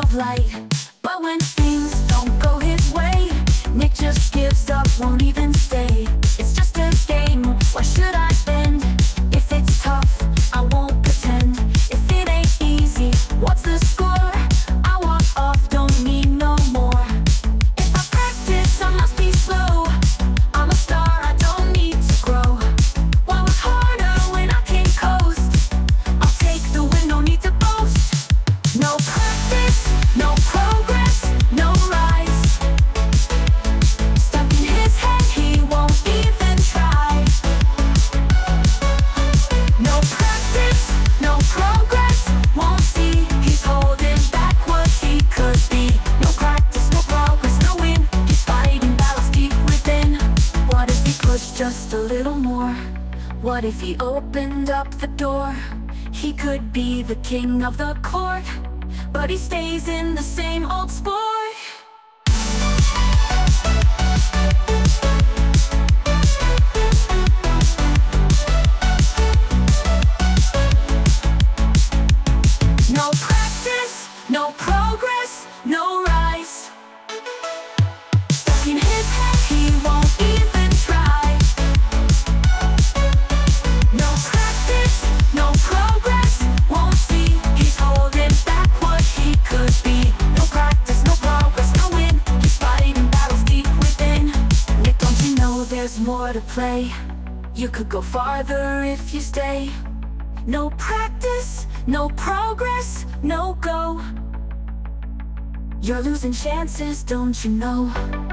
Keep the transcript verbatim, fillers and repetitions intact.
of light. But when things don't go his way, Nick just gives up, won't even stay. It's just a game, why should I bend? If it's tough, I won't pretend. If it ain't easy, what's the score? I walk off, don't need no more. If I practice, I must be slow. I'm a star, I don't need to grow. Why work harder when I can coast? I'll take the win, no need to boast. No practice, no progress, no rise. Stuck in his head, he won't even try. No practice, no progress, won't see. He's holding back what he could be. No practice, no progress, no win. He's fighting battles deep within. What if he pushed just a little more? What if he opened up the door? He could be the king of the court, but he stays in the same old sport. No practice, no progress, no rise. Stuck in his head, he won't even try. No practice, no progress, won't see. He's holding back what he could be. No practice, no progress, no win. He's fighting battles deep within. Nick, don't you know there's more to play? You could go farther if you stay. No practice, no progress, no go. You're losing chances, don't you know?